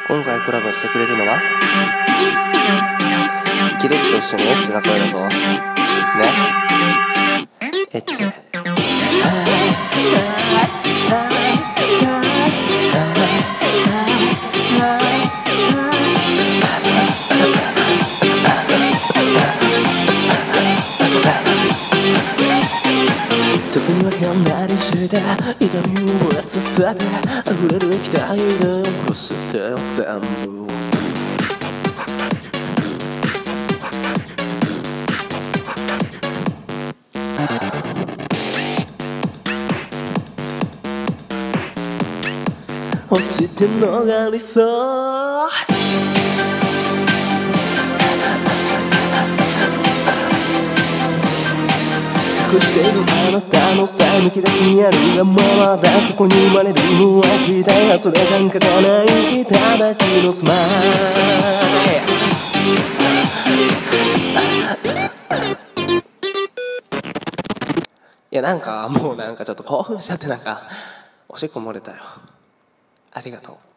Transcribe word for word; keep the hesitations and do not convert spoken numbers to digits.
今回コラボしてくれるのはキレジと一緒にエッチな声だぞね。エッチ時には変なりして痛みをさせて溢れる液体で起こしてよ全部押して逃れそう隠しているあなたのさえむき出しにあるがままだそこに生まれるのは期待がそれ感覚がないいただきのスマイル。 いやなんかもうなんかちょっと興奮しちゃってなんかおしっこ漏れたよ。ありがとう。